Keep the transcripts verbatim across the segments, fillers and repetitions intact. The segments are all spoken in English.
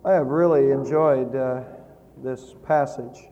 I have really enjoyed uh, this passage.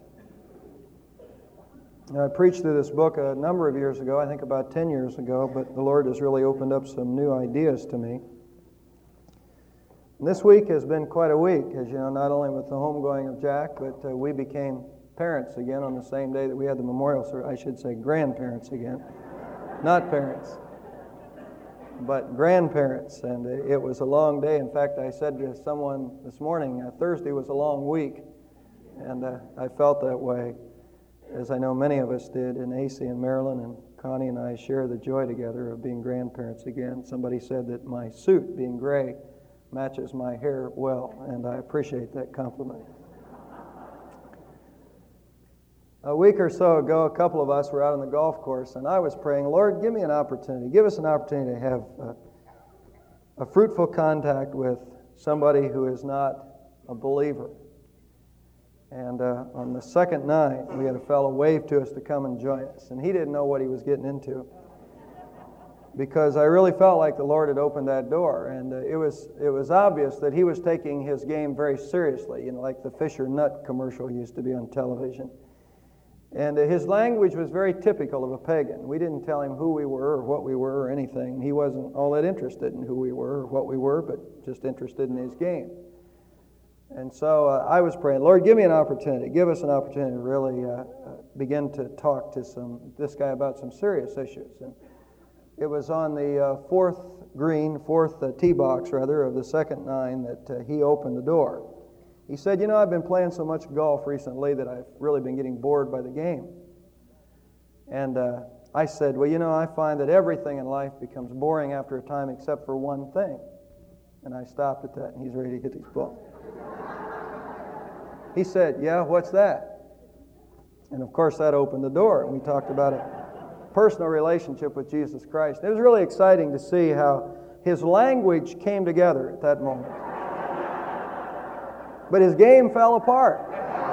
I preached through this book a number of years ago, I think about ten years ago, but the Lord has really opened up some new ideas to me. And this week has been quite a week, as you know, not only with the homegoing of Jack, but uh, we became parents again on the same day that we had the memorial service. I should say grandparents again, not parents, but grandparents. And it was a long day. In fact, I said to someone this morning, uh, Thursday was a long week, and uh, I felt that way, as I know many of us did. And A C and Marilyn and Connie and I share the joy together of being grandparents again. Somebody said that my suit, being gray, matches my hair well, and I appreciate that compliment. A week or so ago, a couple of us were out on the golf course, and I was praying, Lord, give me an opportunity. Give us an opportunity to have a, a fruitful contact with somebody who is not a believer. And uh, on the second night, we had a fellow wave to us to come and join us, and he didn't know what he was getting into, because I really felt like the Lord had opened that door, and uh, it was it was obvious that he was taking his game very seriously, you know, like the Fisher Nut commercial used to be on television. And uh, his language was very typical of a pagan. We didn't tell him who we were or what we were or anything. He wasn't all that interested in who we were or what we were, but just interested in his game. And so uh, I was praying, Lord, give me an opportunity. Give us an opportunity to really uh, uh, begin to talk to some this guy about some serious issues. And it was on the uh, fourth green, fourth uh, tee box, rather, of the second nine that uh, he opened the door. He said, you know, I've been playing so much golf recently that I've really been getting bored by the game. And uh, I said, well, you know, I find that everything in life becomes boring after a time except for one thing. And I stopped at that, and he's ready to hit his ball. He said, yeah, what's that? And of course that opened the door, and we talked about a personal relationship with Jesus Christ. It was really exciting to see how his language came together at that moment. But his game fell apart.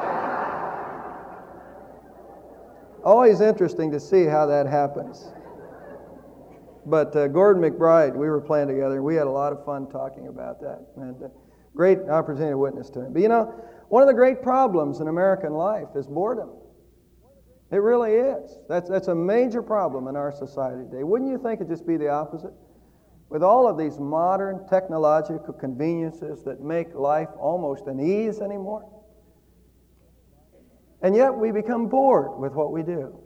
Always interesting to see how that happens. But uh, Gordon McBride, we were playing together, and we had a lot of fun talking about that. And uh, great opportunity to witness to him. But you know, one of the great problems in American life is boredom. It really is. That's, that's a major problem in our society today. Wouldn't you think it'd just be the opposite? With all of these modern technological conveniences that make life almost an ease anymore. And yet we become bored with what we do.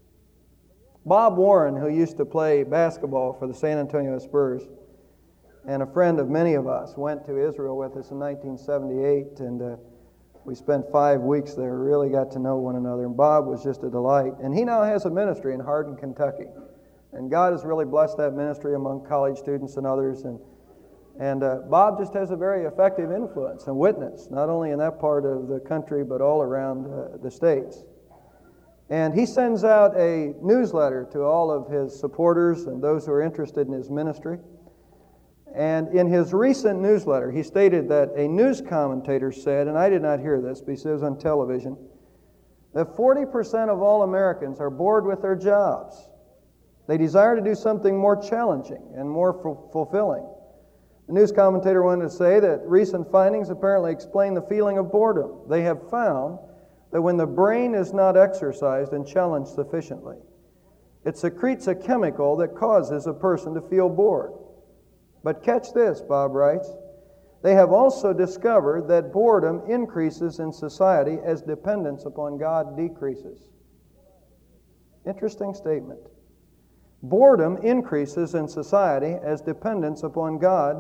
Bob Warren, who used to play basketball for the San Antonio Spurs, and a friend of many of us, went to Israel with us in nineteen seventy-eight, and uh, we spent five weeks there, really got to know one another, and Bob was just a delight. And he now has a ministry in Hardin, Kentucky. And God has really blessed that ministry among college students and others. And and uh, Bob just has a very effective influence and witness, not only in that part of the country, but all around uh, the States. And he sends out a newsletter to all of his supporters and those who are interested in his ministry. And in his recent newsletter, he stated that a news commentator said, and I did not hear this, but he said it was on television, that forty percent of all Americans are bored with their jobs. They desire to do something more challenging and more f- fulfilling. The news commentator wanted to say that recent findings apparently explain the feeling of boredom. They have found that when the brain is not exercised and challenged sufficiently, it secretes a chemical that causes a person to feel bored. But catch this, Bob writes, they have also discovered that boredom increases in society as dependence upon God decreases. Interesting statement. Boredom increases in society as dependence upon God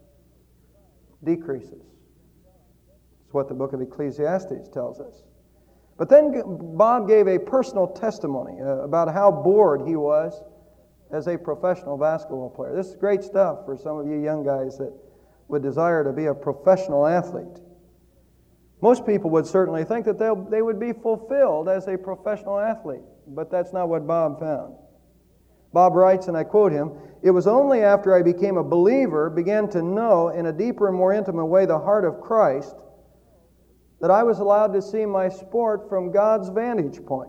decreases. It's what the book of Ecclesiastes tells us. But then Bob gave a personal testimony uh, about how bored he was as a professional basketball player. This is great stuff for some of you young guys that would desire to be a professional athlete. Most people would certainly think that they would be fulfilled as a professional athlete, but that's not what Bob found. Bob writes, and I quote him, "It was only after I became a believer, began to know in a deeper and more intimate way the heart of Christ, that I was allowed to see my sport from God's vantage point.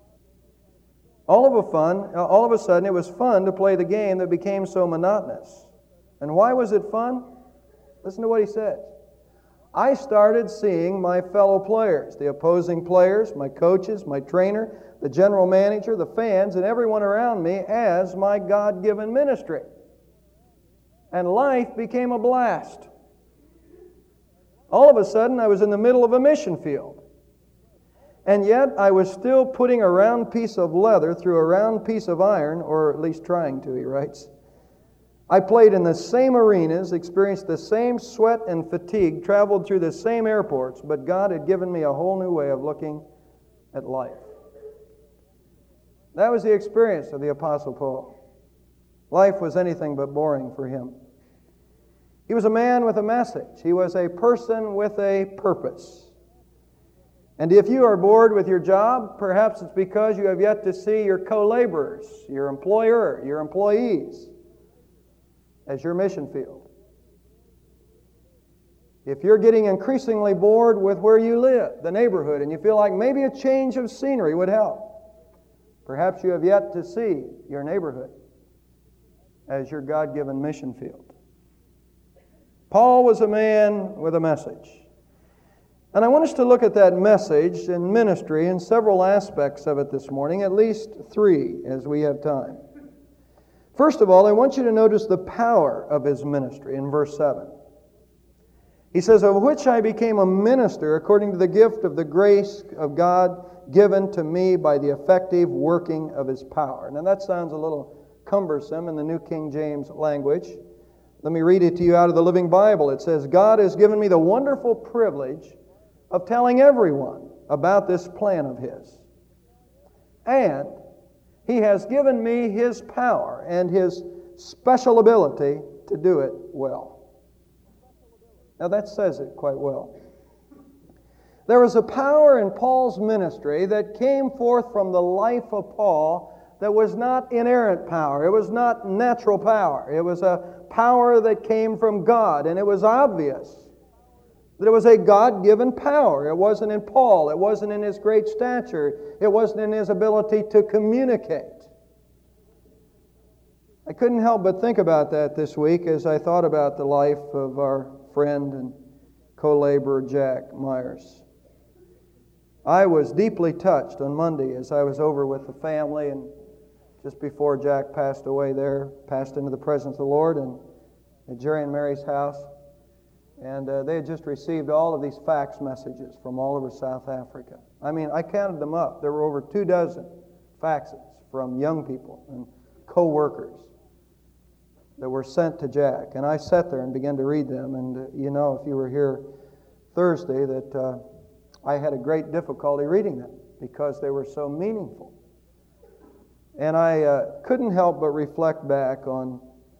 All of a fun, all of a sudden, it was fun to play the game that became so monotonous. And why was it fun? Listen to what he says. I started seeing my fellow players, the opposing players, my coaches, my trainer, the general manager, the fans, and everyone around me as my God-given ministry. And life became a blast. All of a sudden, I was in the middle of a mission field. And yet, I was still putting a round piece of leather through a round piece of iron, or at least trying to, he writes. I played in the same arenas, experienced the same sweat and fatigue, traveled through the same airports, but God had given me a whole new way of looking at life. That was the experience of the Apostle Paul. Life was anything but boring for him. He was a man with a message. He was a person with a purpose. And if you are bored with your job, perhaps it's because you have yet to see your co-laborers, your employer, your employees as your mission field. If you're getting increasingly bored with where you live, the neighborhood, and you feel like maybe a change of scenery would help, perhaps you have yet to see your neighborhood as your God-given mission field. Paul was a man with a message. And I want us to look at that message and ministry in several aspects of it this morning, at least three as we have time. First of all, I want you to notice the power of his ministry in verse seven. He says, of which I became a minister according to the gift of the grace of God given to me by the effective working of His power. Now that sounds a little cumbersome in the New King James language. Let me read it to you out of the Living Bible. It says, God has given me the wonderful privilege of telling everyone about this plan of His. And He has given me His power and His special ability to do it well. Now that says it quite well. There was a power in Paul's ministry that came forth from the life of Paul that was not inerrant power. It was not natural power. It was a power that came from God, and it was obvious that it was a God-given power. It wasn't in Paul. It wasn't in his great stature. It wasn't in his ability to communicate. I couldn't help but think about that this week as I thought about the life of our friend and co-laborer Jack Myers. I was deeply touched on Monday as I was over with the family, and just before Jack passed away there, passed into the presence of the Lord and at Jerry and Mary's house. And uh, they had just received all of these fax messages from all over South Africa. I mean, I counted them up. There were over two dozen faxes from young people and co-workers that were sent to Jack. And I sat there and began to read them. And uh, you know, if you were here Thursday, that uh, I had a great difficulty reading them because they were so meaningful. And I uh, couldn't help but reflect back on,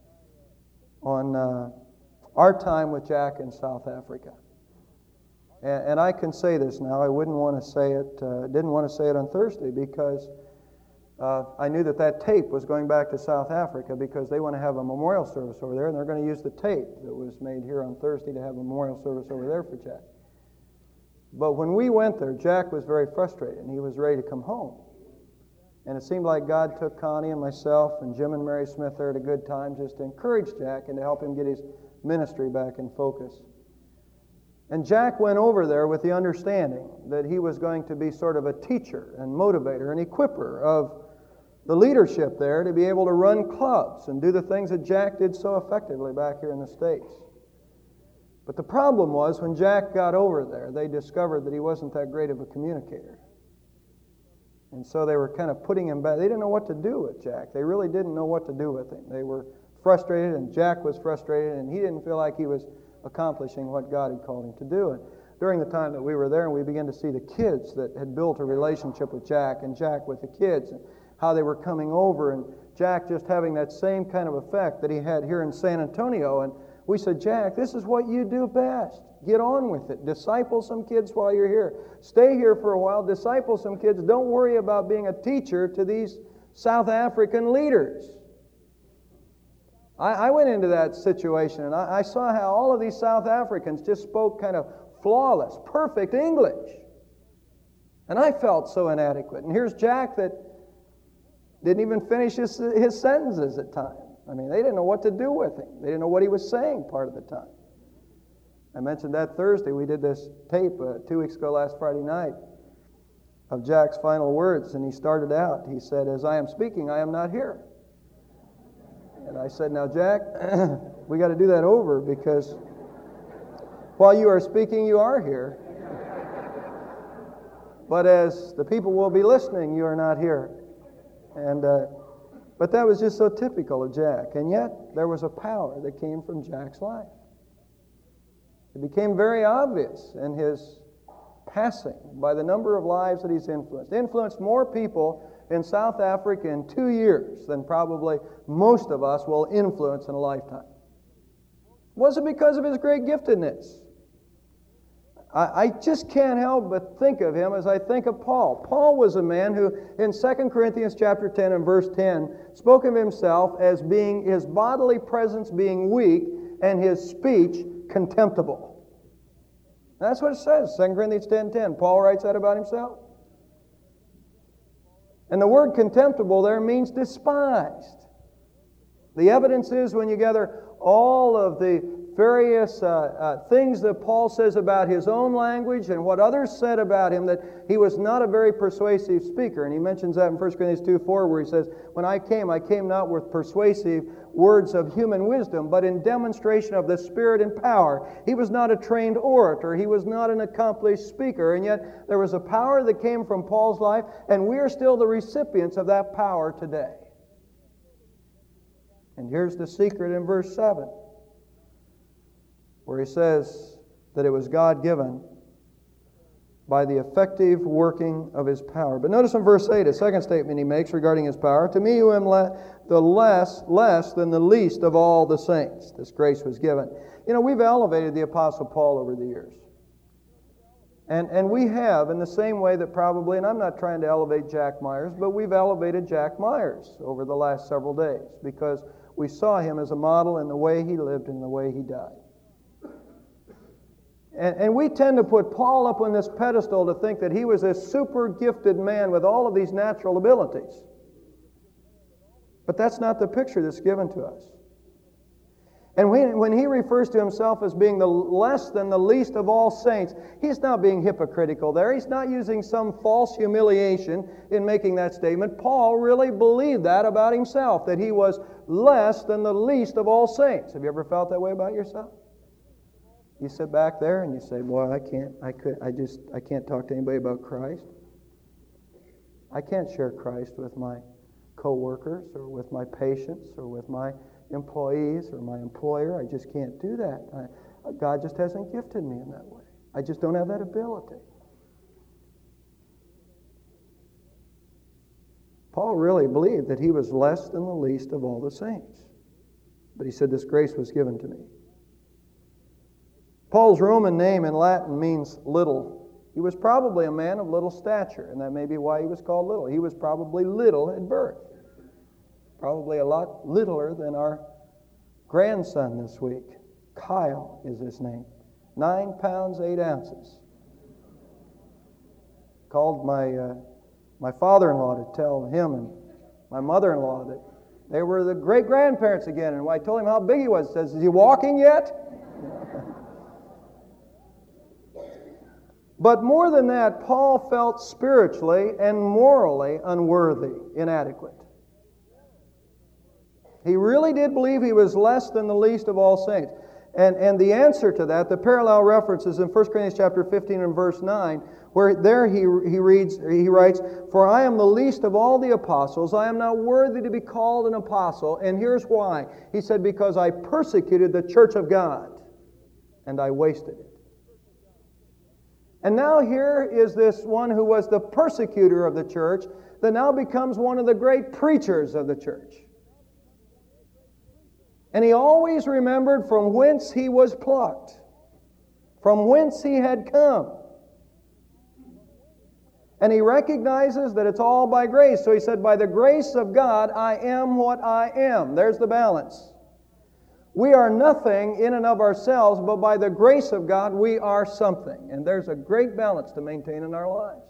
on uh, our time with Jack in South Africa. And, and I can say this now. I wouldn't want to say it, uh, didn't want to say it on Thursday because uh, I knew that that tape was going back to South Africa because they want to have a memorial service over there, and they're going to use the tape that was made here on Thursday to have a memorial service over there for Jack. But when we went there, Jack was very frustrated, and he was ready to come home. And it seemed like God took Connie and myself and Jim and Mary Smith there at a good time just to encourage Jack and to help him get his ministry back in focus. And Jack went over there with the understanding that he was going to be sort of a teacher and motivator and equipper of the leadership there to be able to run clubs and do the things that Jack did so effectively back here in the States. But the problem was when Jack got over there, they discovered that he wasn't that great of a communicator. And so they were kind of putting him back. They didn't know what to do with Jack. They really didn't know what to do with him. They were frustrated, and Jack was frustrated, and he didn't feel like he was accomplishing what God had called him to do. And during the time that we were there, and we began to see the kids that had built a relationship with Jack, and Jack with the kids, and how they were coming over, and Jack just having that same kind of effect that he had here in San Antonio. And we said, Jack, this is what you do best. Get on with it. Disciple some kids while you're here. Stay here for a while. Disciple some kids. Don't worry about being a teacher to these South African leaders. I, I went into that situation, and I, I saw how all of these South Africans just spoke kind of flawless, perfect English. And I felt so inadequate. And here's Jack that didn't even finish his, his sentences at times. I mean, they didn't know what to do with him. They didn't know what he was saying part of the time. I mentioned that Thursday. We did this tape uh, two weeks ago last Friday night of Jack's final words, and he started out. He said, "As I am speaking, I am not here." And I said, "Now, Jack, we got to do that over, because while you are speaking, you are here. But as the people will be listening, you are not here." And uh, but that was just so typical of Jack. And yet, there was a power that came from Jack's life. It became very obvious in his passing by the number of lives that he's influenced. Influenced more people in South Africa in two years than probably most of us will influence in a lifetime. Was it because of his great giftedness? I, I just can't help but think of him as I think of Paul. Paul was a man who, in Second Corinthians chapter ten and verse ten, spoke of himself as being his bodily presence being weak and his speech contemptible. That's what it says, Second Corinthians ten ten. Paul writes that about himself. And the word contemptible there means despised. The evidence is when you gather all of the various uh, uh, things that Paul says about his own language and what others said about him, that he was not a very persuasive speaker. And he mentions that in First Corinthians two four, where he says, "When I came, I came not with persuasive words of human wisdom, but in demonstration of the Spirit and power." He was not a trained orator. He was not an accomplished speaker. And yet there was a power that came from Paul's life, and we are still the recipients of that power today. And here's the secret in verse seven, where he says that it was God-given by the effective working of His power. But notice in verse eight, a second statement he makes regarding His power. "To me who am le- the less, less than the least of all the saints, this grace was given." You know, we've elevated the Apostle Paul over the years. And, and we have, in the same way that probably, and I'm not trying to elevate Jack Myers, but we've elevated Jack Myers over the last several days, because we saw him as a model in the way he lived and the way he died. And, and we tend to put Paul up on this pedestal to think that he was this super gifted man with all of these natural abilities. But that's not the picture that's given to us. And when, when he refers to himself as being the less than the least of all saints, he's not being hypocritical there. He's not using some false humiliation in making that statement. Paul really believed that about himself, that he was less than the least of all saints. Have you ever felt that way about yourself? You sit back there and you say, "Boy, I can't, I could, I just, I can't talk to anybody about Christ. I can't share Christ with my co-workers or with my patients or with my employees or my employer. I just can't do that. I, God just hasn't gifted me in that way. I just don't have that ability." Paul really believed that he was less than the least of all the saints. But he said, "This grace was given to me." Paul's Roman name in Latin means little. He was probably a man of little stature, and that may be why he was called little. He was probably little at birth. Probably a lot littler than our grandson this week. Kyle is his name. Nine pounds, eight ounces. Called my uh, my father-in-law to tell him and my mother-in-law that they were the great-grandparents again. And when I told him how big he was, he says, "Is he walking yet?" But more than that, Paul felt spiritually and morally unworthy, inadequate. He really did believe he was less than the least of all saints. And, and the answer to that, the parallel reference is in First Corinthians chapter fifteen and verse nine, where there he, he reads, he writes, "For I am the least of all the apostles. I am not worthy to be called an apostle." And here's why. He said, "Because I persecuted the church of God, and I wasted it." And now here is this one who was the persecutor of the church that now becomes one of the great preachers of the church. And he always remembered from whence he was plucked, from whence he had come. And he recognizes that it's all by grace. So he said, "By the grace of God, I am what I am." There's the balance. We are nothing in and of ourselves, but by the grace of God, we are something. And there's a great balance to maintain in our lives.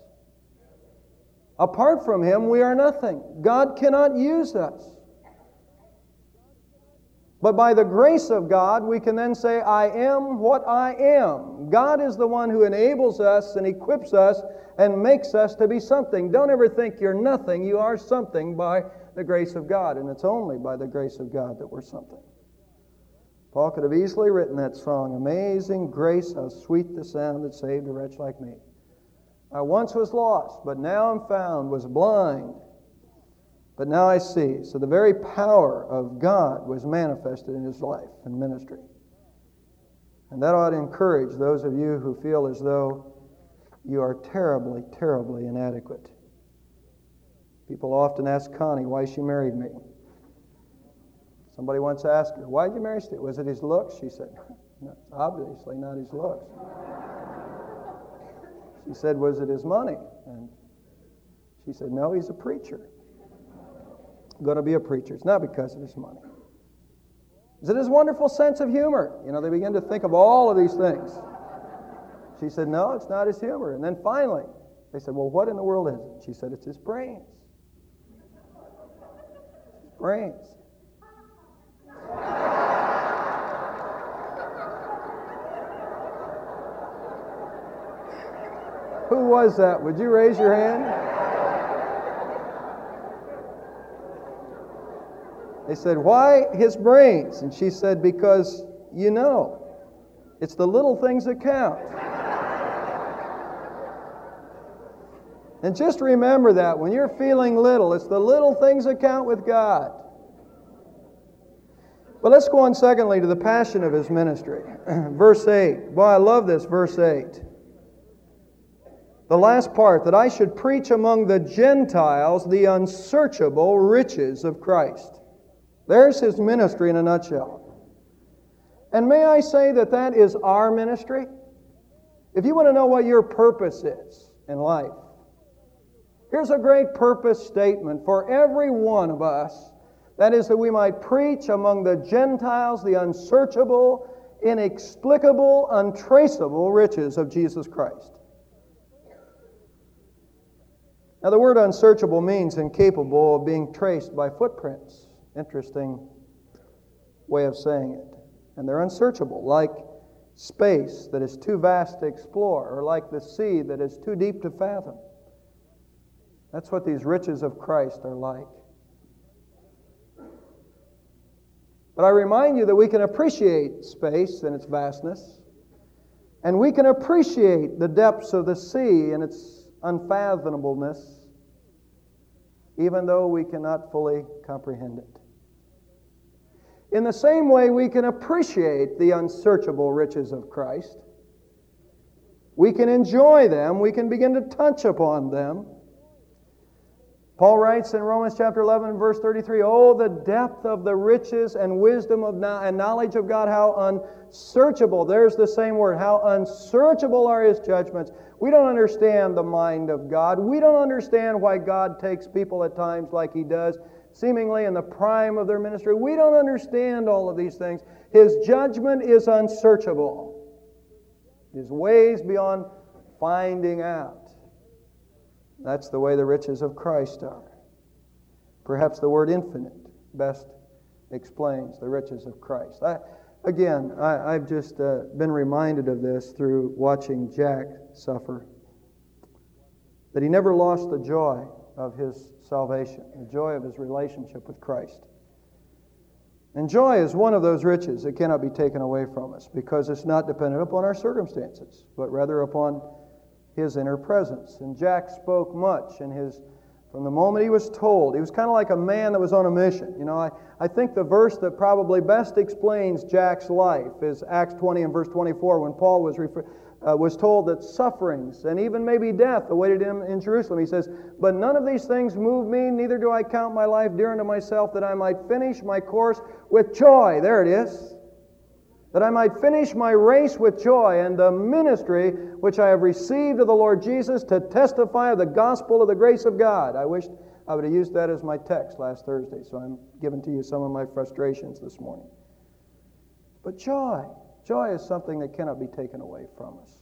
Apart from Him, we are nothing. God cannot use us. But by the grace of God, we can then say, I am what I am. God is the one who enables us and equips us and makes us to be something. Don't ever think you're nothing. You are something by the grace of God, and it's only by the grace of God that we're something. Paul could have easily written that song, Amazing Grace, how sweet the sound that saved a wretch like me. I once was lost, but now am found, was blind, but now I see. So the very power of God was manifested in his life and ministry. And that ought to encourage those of you who feel as though you are terribly, terribly inadequate. People often ask Connie why she married me. Somebody once asked her, why did you marry Steve? Was it his looks? She said, no, obviously not his looks. She said, was it his money? And she said, no, he's a preacher. I'm going to be a preacher. It's not because of his money. Is it his wonderful sense of humor? You know, they begin to think of all of these things. She said, no, it's not his humor. And then finally, they said, well, what in the world is it? She said, it's his brains. His brains. Who was that? Would you raise your hand? They said, why his brains? And she said, because, you know, it's the little things that count. And just remember that when you're feeling little, it's the little things that count with God. But let's go on secondly to the passion of his ministry. Verse eight. Boy, I love this, verse eight. The last part, that I should preach among the Gentiles the unsearchable riches of Christ. There's his ministry in a nutshell. And may I say that that is our ministry? If you want to know what your purpose is in life, here's a great purpose statement for every one of us. That is that we might preach among the Gentiles the unsearchable, inexplicable, untraceable riches of Jesus Christ. Now, the word unsearchable means incapable of being traced by footprints. Interesting way of saying it. And they're unsearchable, like space that is too vast to explore, or like the sea that is too deep to fathom. That's what these riches of Christ are like. But I remind you that we can appreciate space and its vastness, and we can appreciate the depths of the sea and its unfathomableness, even though we cannot fully comprehend it. In the same way, we can appreciate the unsearchable riches of Christ. We can enjoy them. We can begin to touch upon them. Paul writes in Romans chapter eleven, verse thirty-three, oh, the depth of the riches and wisdom of no- and knowledge of God, how unsearchable. There's the same word. How unsearchable are His judgments. We don't understand the mind of God. We don't understand why God takes people at times like He does, seemingly in the prime of their ministry. We don't understand all of these things. His judgment is unsearchable. His ways beyond finding out. That's the way the riches of Christ are. Perhaps the word infinite best explains the riches of Christ. I, again, I, I've just uh, been reminded of this through watching Jack suffer. That he never lost the joy of his salvation, the joy of his relationship with Christ. And joy is one of those riches that cannot be taken away from us because it's not dependent upon our circumstances, but rather upon His inner presence. And Jack spoke much in his, from the moment he was told. He was kind of like a man that was on a mission. You know, I, I think the verse that probably best explains Jack's life is Acts twenty and verse twenty-four, when Paul was refer, uh, was told that sufferings and even maybe death awaited him in Jerusalem. He says, but none of these things move me, neither do I count my life dear unto myself, that I might finish my course with joy. There it is. That I might finish my race with joy and the ministry which I have received of the Lord Jesus to testify of the gospel of the grace of God. I wished I would have used that as my text last Thursday, so I'm giving to you some of my frustrations this morning. But joy, joy is something that cannot be taken away from us.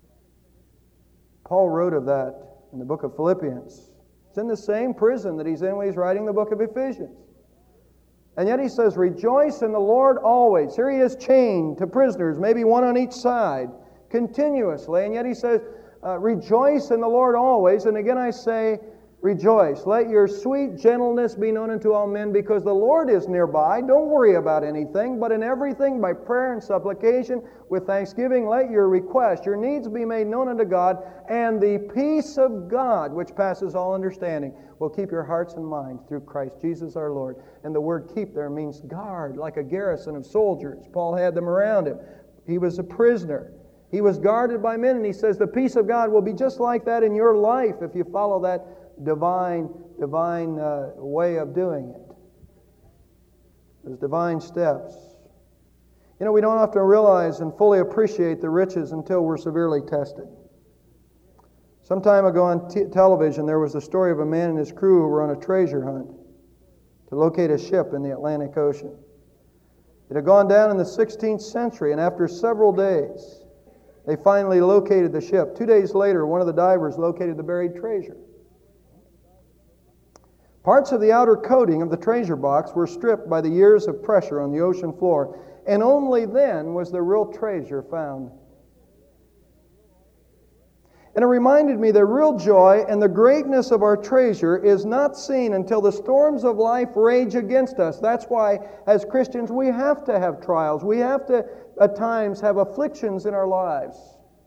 Paul wrote of that in the book of Philippians. It's in the same prison that he's in when he's writing the book of Ephesians. And yet he says, rejoice in the Lord always. Here he is chained to prisoners, maybe one on each side, continuously. And yet he says, uh, rejoice in the Lord always. And again I say, rejoice. Let your sweet gentleness be known unto all men, because the Lord is nearby. Don't worry about anything, but in everything by prayer and supplication with thanksgiving let your request, your needs be made known unto God, and the peace of God, which passes all understanding, will keep your hearts and minds through Christ Jesus our Lord. And the word keep there means guard, like a garrison of soldiers. Paul had them around him. He was a prisoner. He was guarded by men, and he says the peace of God will be just like that in your life if you follow that divine, divine uh, way of doing it. Those divine steps. You know, we don't often realize and fully appreciate the riches until we're severely tested. Some time ago on t- television, there was the story of a man and his crew who were on a treasure hunt to locate a ship in the Atlantic Ocean. It had gone down in the sixteenth century, and after several days, they finally located the ship. Two days later, one of the divers located the buried treasure. Parts of the outer coating of the treasure box were stripped by the years of pressure on the ocean floor, and only then was the real treasure found. And it reminded me that real joy and the greatness of our treasure is not seen until the storms of life rage against us. That's why, as Christians, we have to have trials. We have to, at times, have afflictions in our lives.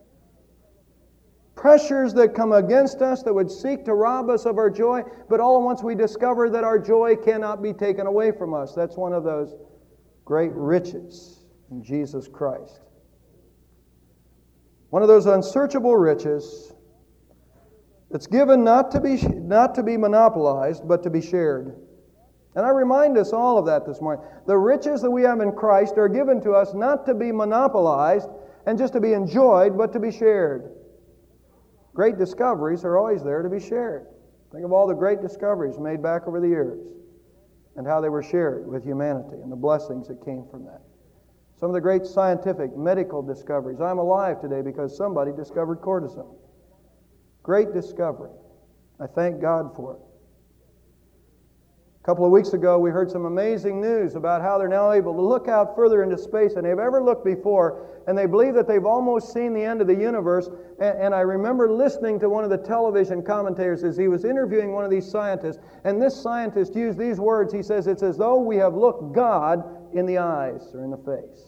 Pressures that come against us that would seek to rob us of our joy, but all at once we discover that our joy cannot be taken away from us. That's one of those great riches in Jesus Christ. One of those unsearchable riches that's given not to be, not to be monopolized, but to be shared. And I remind us all of that this morning. The riches that we have in Christ are given to us not to be monopolized and just to be enjoyed, but to be shared. Great discoveries are always there to be shared. Think of all the great discoveries made back over the years and how they were shared with humanity and the blessings that came from that. Some of the great scientific, medical discoveries. I'm alive today because somebody discovered cortisone. Great discovery. I thank God for it. A couple of weeks ago, we heard some amazing news about how they're now able to look out further into space than they've ever looked before, and they believe that they've almost seen the end of the universe. And, and I remember listening to one of the television commentators as he was interviewing one of these scientists, and this scientist used these words. He says, it's as though we have looked God in the eyes or in the face.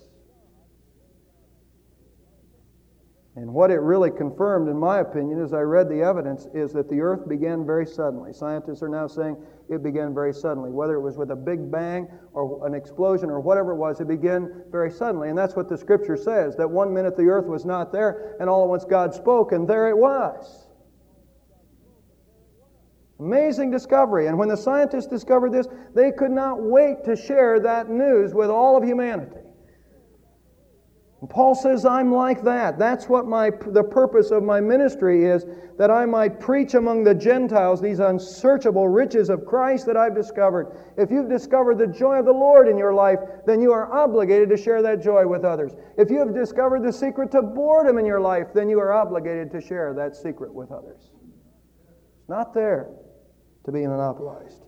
And what it really confirmed, in my opinion, as I read the evidence, is that the earth began very suddenly. Scientists are now saying it began very suddenly. Whether it was with a big bang or an explosion or whatever it was, it began very suddenly. And that's what the Scripture says, that one minute the earth was not there, and all at once God spoke, and there it was. Amazing discovery. And when the scientists discovered this, they could not wait to share that news with all of humanity. And Paul says, I'm like that. That's what my the purpose of my ministry is, that I might preach among the Gentiles these unsearchable riches of Christ that I've discovered. If you've discovered the joy of the Lord in your life, then you are obligated to share that joy with others. If you have discovered the secret to boredom in your life, then you are obligated to share that secret with others. It's not there to be monopolized.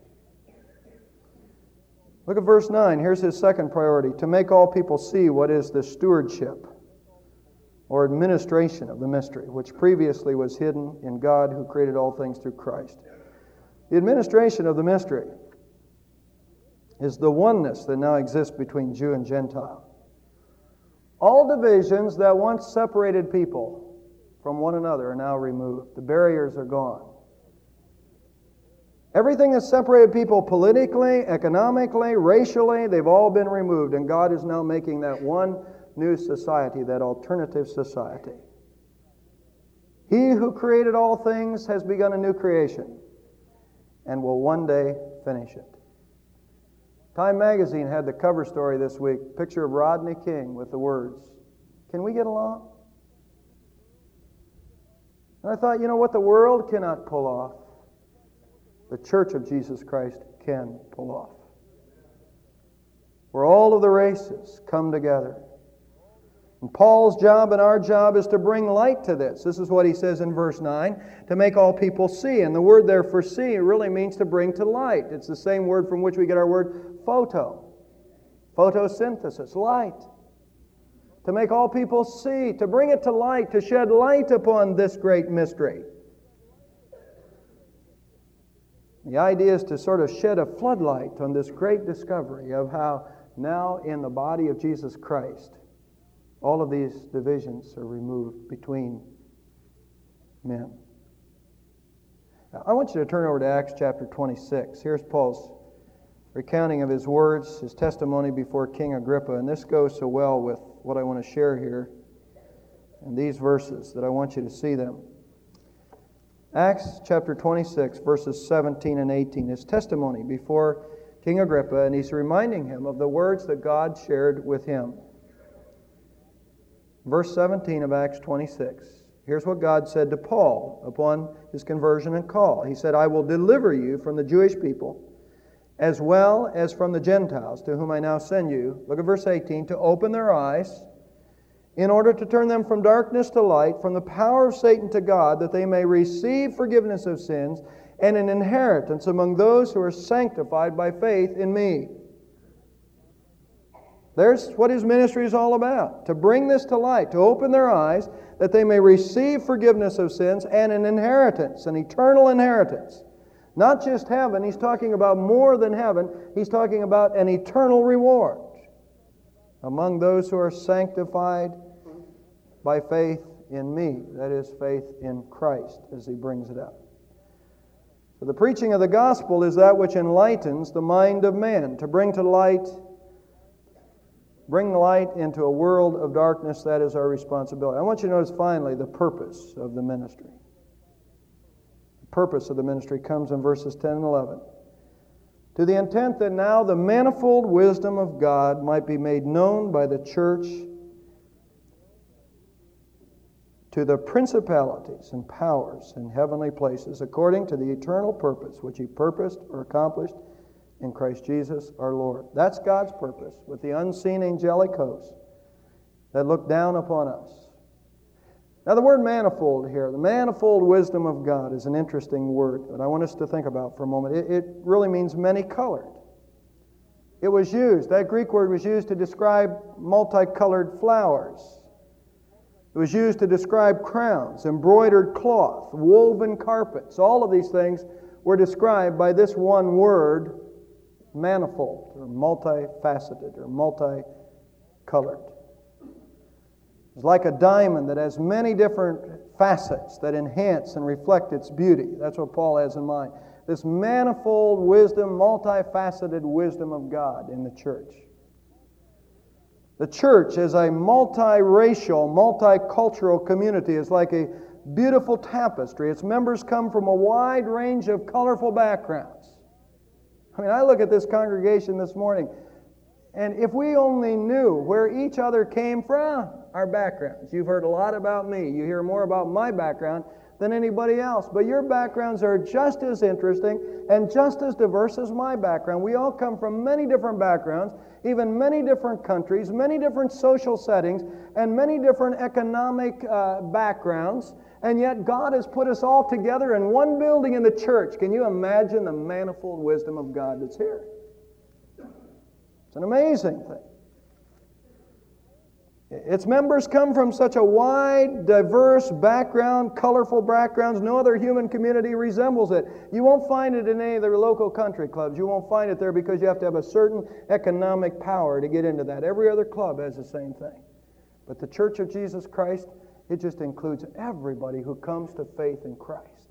Look at verse nine. Here's his second priority: to make all people see what is the stewardship or administration of the mystery, which previously was hidden in God who created all things through Christ. The administration of the mystery is the oneness that now exists between Jew and Gentile. All divisions that once separated people from one another are now removed. The barriers are gone. Everything that separated people politically, economically, racially, they've all been removed, and God is now making that one new society, that alternative society. He who created all things has begun a new creation and will one day finish it. Time magazine had the cover story this week, picture of Rodney King with the words, "Can we get along?" And I thought, you know what the world cannot pull off, the Church of Jesus Christ can pull off. Where all of the races come together. And Paul's job and our job is to bring light to this. This is what he says in verse nine, to make all people see. And the word there for see really means to bring to light. It's the same word from which we get our word photo. Photosynthesis, light. To make all people see, to bring it to light, to shed light upon this great mystery. The idea is to sort of shed a floodlight on this great discovery of how now in the body of Jesus Christ, all of these divisions are removed between men. Now, I want you to turn over to Acts chapter twenty-six. Here's Paul's recounting of his words, his testimony before King Agrippa, and this goes so well with what I want to share here in these verses that I want you to see them. Acts chapter twenty-six, verses seventeen and eighteen, his testimony before King Agrippa, and he's reminding him of the words that God shared with him. Verse seventeen of Acts twenty-six. Here's what God said to Paul upon his conversion and call. He said, I will deliver you from the Jewish people, as well as from the Gentiles, to whom I now send you. Look at verse eighteen, to open their eyes, in order to turn them from darkness to light, from the power of Satan to God, that they may receive forgiveness of sins and an inheritance among those who are sanctified by faith in me. There's what his ministry is all about, to bring this to light, to open their eyes, that they may receive forgiveness of sins and an inheritance, an eternal inheritance. Not just heaven, he's talking about more than heaven, he's talking about an eternal reward among those who are sanctified by faith in me. That is, faith in Christ, as he brings it up. So the preaching of the gospel is that which enlightens the mind of man, to bring to light, bring light into a world of darkness. That is our responsibility. I want you to notice finally the purpose of the ministry. The purpose of the ministry comes in verses ten and eleven. To the intent that now the manifold wisdom of God might be made known by the church to the principalities and powers in heavenly places, according to the eternal purpose which he purposed or accomplished in Christ Jesus our Lord. That's God's purpose with the unseen angelic hosts that look down upon us. Now the word manifold here, the manifold wisdom of God, is an interesting word that I want us to think about for a moment. It, it really means many-colored. It was used, that Greek word was used to describe multicolored flowers. It was used to describe crowns, embroidered cloth, woven carpets. All of these things were described by this one word, manifold, or multifaceted, or multicolored. It's like a diamond that has many different facets that enhance and reflect its beauty. That's what Paul has in mind. This manifold wisdom, multifaceted wisdom of God in the church. The church is a multiracial, multicultural community. It's like a beautiful tapestry. Its members come from a wide range of colorful backgrounds. I mean, I look at this congregation this morning, and if we only knew where each other came from, our backgrounds. You've heard a lot about me. You hear more about my background than anybody else. But your backgrounds are just as interesting and just as diverse as my background. We all come from many different backgrounds, even many different countries, many different social settings, and many different economic uh, backgrounds. And yet God has put us all together in one building in the church. Can you imagine the manifold wisdom of God that's here? It's an amazing thing. Its members come from such a wide, diverse background, colorful backgrounds. No other human community resembles it. You won't find it in any of the local country clubs. You won't find it there because you have to have a certain economic power to get into that. Every other club has the same thing. But the Church of Jesus Christ, it just includes everybody who comes to faith in Christ.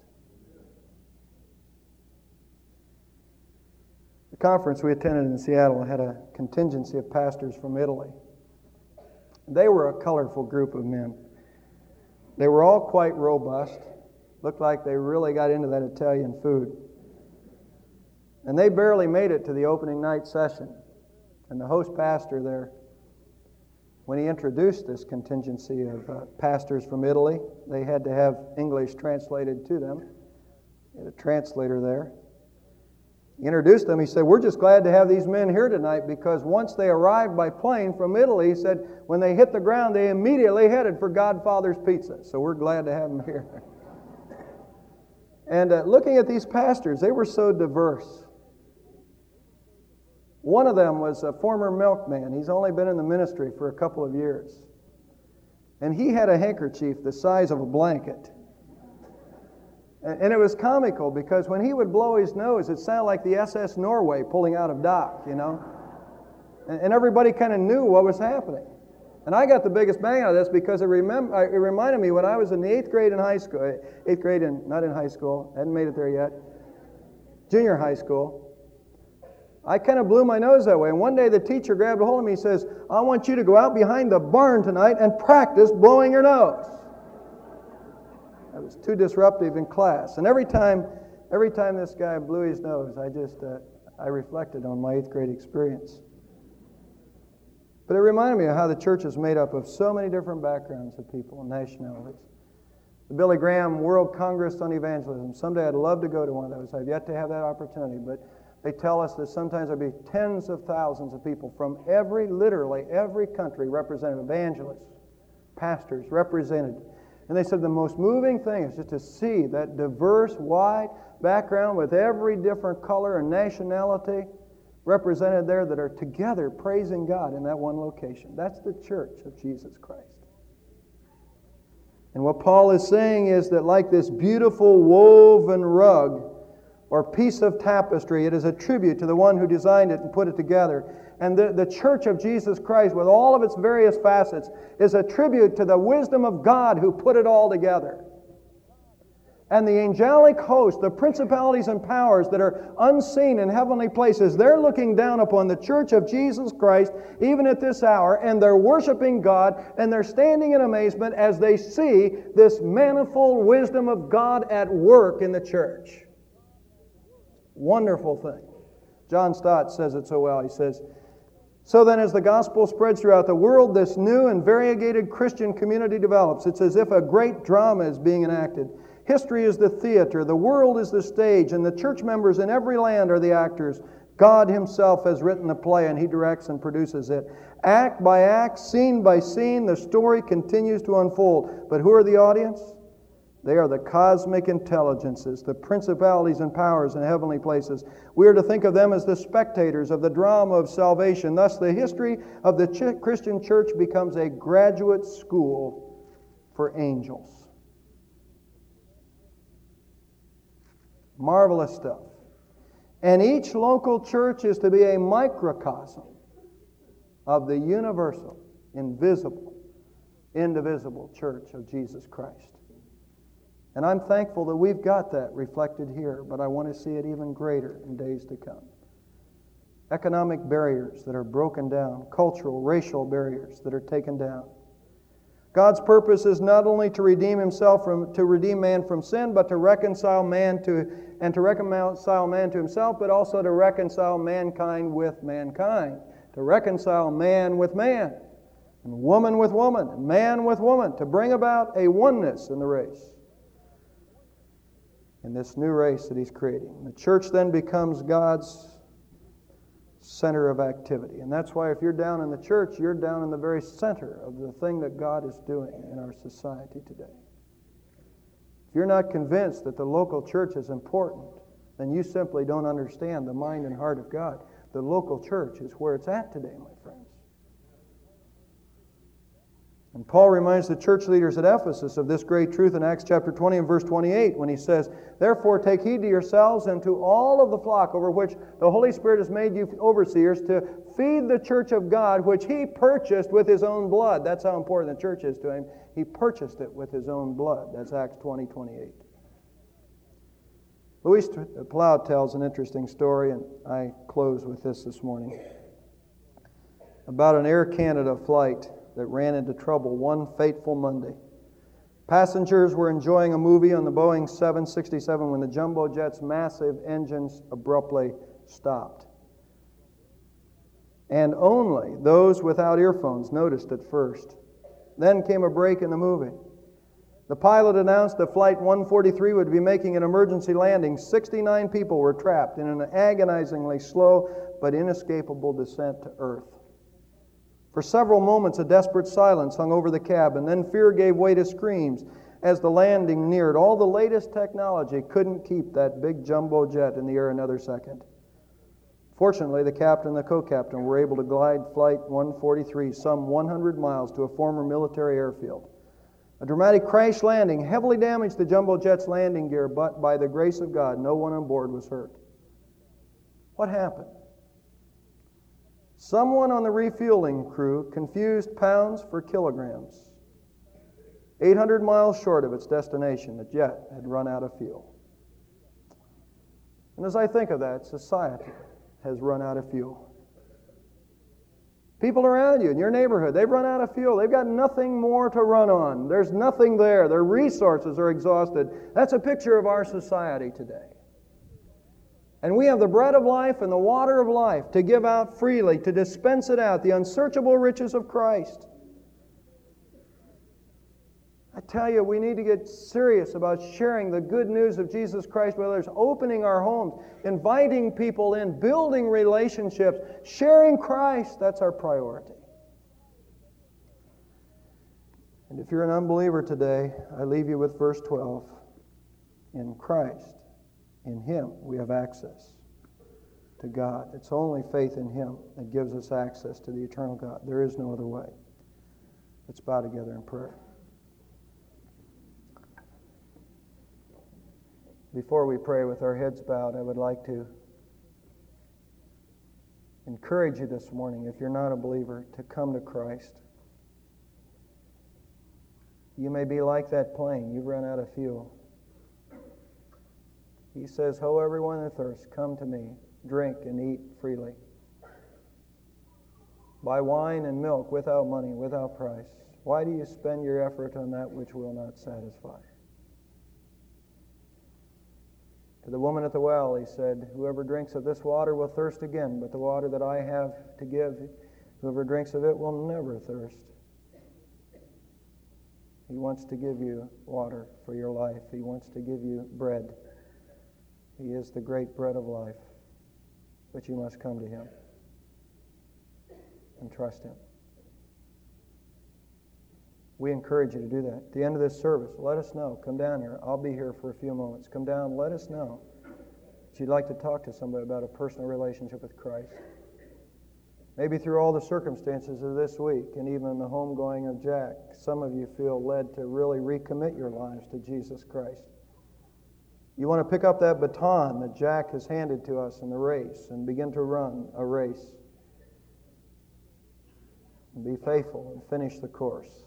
The conference we attended in Seattle had a contingency of pastors from Italy. They were a colorful group of men. They were all quite robust. Looked like they really got into that Italian food. And they barely made it to the opening night session. And the host pastor there, when he introduced this contingency of uh, pastors from Italy, they had to have English translated to them. He had a translator there. He introduced them. He said, we're just glad to have these men here tonight because once they arrived by plane from Italy, he said, when they hit the ground, they immediately headed for Godfather's Pizza. So we're glad to have them here. And uh, looking at these pastors, they were so diverse. One of them was a former milkman. He's only been in the ministry for a couple of years. And he had a handkerchief the size of a blanket. And it was comical because when he would blow his nose, it sounded like the S S Norway pulling out of dock, you know. And everybody kind of knew what was happening. And I got the biggest bang out of this because it, remem- it reminded me when I was in the eighth grade in high school, eighth grade in, not in high school, hadn't made it there yet, junior high school, I kind of blew my nose that way. And one day the teacher grabbed a hold of me and says, I want you to go out behind the barn tonight and practice blowing your nose. It was too disruptive in class. And every time every time this guy blew his nose, I just, uh, I reflected on my eighth grade experience. But it reminded me of how the church is made up of so many different backgrounds of people and nationalities. The Billy Graham World Congress on Evangelism. Someday I'd love to go to one of those. I've yet to have that opportunity, but they tell us that sometimes there'll be tens of thousands of people from every, literally every country represented, evangelists, pastors represented. And they said the most moving thing is just to see that diverse, wide background with every different color and nationality represented there that are together praising God in that one location. That's the church of Jesus Christ. And what Paul is saying is that like this beautiful woven rug or piece of tapestry, it is a tribute to the one who designed it and put it together. And the, the church of Jesus Christ, with all of its various facets, is a tribute to the wisdom of God who put it all together. And the angelic host, the principalities and powers that are unseen in heavenly places, they're looking down upon the church of Jesus Christ, even at this hour, and they're worshiping God, and they're standing in amazement as they see this manifold wisdom of God at work in the church. Wonderful thing. John Stott says it so well. He says, so then as the gospel spreads throughout the world, this new and variegated Christian community develops. It's as if a great drama is being enacted. History is the theater, the world is the stage, and the church members in every land are the actors. God Himself has written the play, and He directs and produces it. Act by act, scene by scene, the story continues to unfold. But who are the audience? They are the cosmic intelligences, the principalities and powers in heavenly places. We are to think of them as the spectators of the drama of salvation. Thus, the history of the ch- Christian church becomes a graduate school for angels. Marvelous stuff. And each local church is to be a microcosm of the universal, invisible, indivisible church of Jesus Christ. And I'm thankful that we've got that reflected here, but I want to see it even greater in days to come. Economic barriers that are broken down, cultural, racial barriers that are taken down. God's purpose is not only to redeem Himself from, to redeem man from sin, but to reconcile man to, and to reconcile man to Himself, but also to reconcile mankind with mankind, to reconcile man with man, and woman with woman, and man with woman, to bring about a oneness in the race. In this new race that He's creating. The church then becomes God's center of activity. And that's why if you're down in the church, you're down in the very center of the thing that God is doing in our society today. If you're not convinced that the local church is important, then you simply don't understand the mind and heart of God. The local church is where it's at today, my friends. And Paul reminds the church leaders at Ephesus of this great truth in Acts chapter twenty and verse twenty-eight when he says, therefore take heed to yourselves and to all of the flock over which the Holy Spirit has made you overseers to feed the church of God which He purchased with His own blood. That's how important the church is to Him. He purchased it with His own blood. That's Acts twenty, twenty-eight. Louis Plow tells an interesting story, and I close with this this morning, about an Air Canada flight that ran into trouble one fateful Monday. Passengers were enjoying a movie on the Boeing seven sixty-seven when the jumbo jet's massive engines abruptly stopped. And only those without earphones noticed at first. Then came a break in the movie. The pilot announced that Flight one forty-three would be making an emergency landing. sixty-nine people were trapped in an agonizingly slow but inescapable descent to Earth. For several moments, a desperate silence hung over the cab, and then fear gave way to screams as the landing neared. All the latest technology couldn't keep that big jumbo jet in the air another second. Fortunately, the captain and the co-captain were able to glide Flight one forty-three some one hundred miles to a former military airfield. A dramatic crash landing heavily damaged the jumbo jet's landing gear, but by the grace of God, no one on board was hurt. What happened? Someone on the refueling crew confused pounds for kilograms. eight hundred miles short of its destination, the jet had run out of fuel. And as I think of that, society has run out of fuel. People around you in your neighborhood, they've run out of fuel. They've got nothing more to run on. There's nothing there. Their resources are exhausted. That's a picture of our society today. And we have the bread of life and the water of life to give out freely, to dispense it out, the unsearchable riches of Christ. I tell you, we need to get serious about sharing the good news of Jesus Christ with others, opening our homes, inviting people in, building relationships, sharing Christ. That's our priority. And if you're an unbeliever today, I leave you with verse twelve. In Christ, in Him, we have access to God. It's only faith in Him that gives us access to the eternal God. There is no other way. Let's bow together in prayer. Before we pray with our heads bowed, I would like to encourage you this morning, if you're not a believer, to come to Christ. You may be like that plane. You've run out of fuel. He says, "Ho, everyone that thirsts, come to me, drink and eat freely. Buy wine and milk without money, without price. Why do you spend your effort on that which will not satisfy?" To the woman at the well, He said, "Whoever drinks of this water will thirst again, but the water that I have to give, whoever drinks of it will never thirst." He wants to give you water for your life. He wants to give you bread. He is the great bread of life, but you must come to Him and trust Him. We encourage you to do that. At the end of this service, let us know. Come down here. I'll be here for a few moments. Come down, let us know that you'd like to talk to somebody about a personal relationship with Christ. Maybe through all the circumstances of this week and even the homegoing of Jack, some of you feel led to really recommit your lives to Jesus Christ. You want to pick up that baton that Jack has handed to us in the race and begin to run a race. And be faithful and finish the course.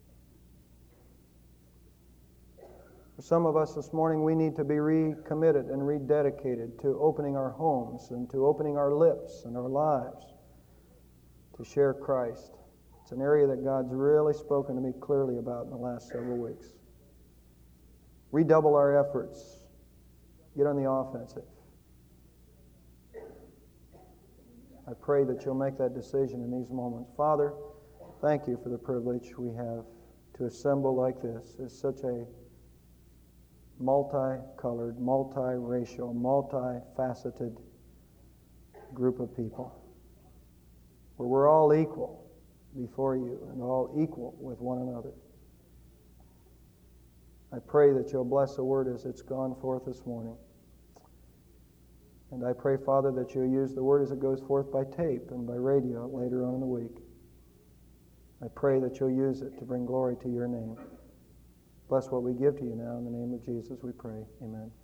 For some of us this morning, we need to be recommitted and rededicated to opening our homes and to opening our lips and our lives to share Christ. It's an area that God's really spoken to me clearly about in the last several weeks. Redouble our efforts. Get on the offensive. I pray that you'll make that decision in these moments. Father, thank you for the privilege we have to assemble like this. It's such a multicolored, multiracial, multifaceted group of people where we're all equal before you and all equal with one another. I pray that you'll bless the word as it's gone forth this morning. And I pray, Father, that you'll use the word as it goes forth by tape and by radio later on in the week. I pray that you'll use it to bring glory to your name. Bless what we give to you now. In the name of Jesus we pray. Amen.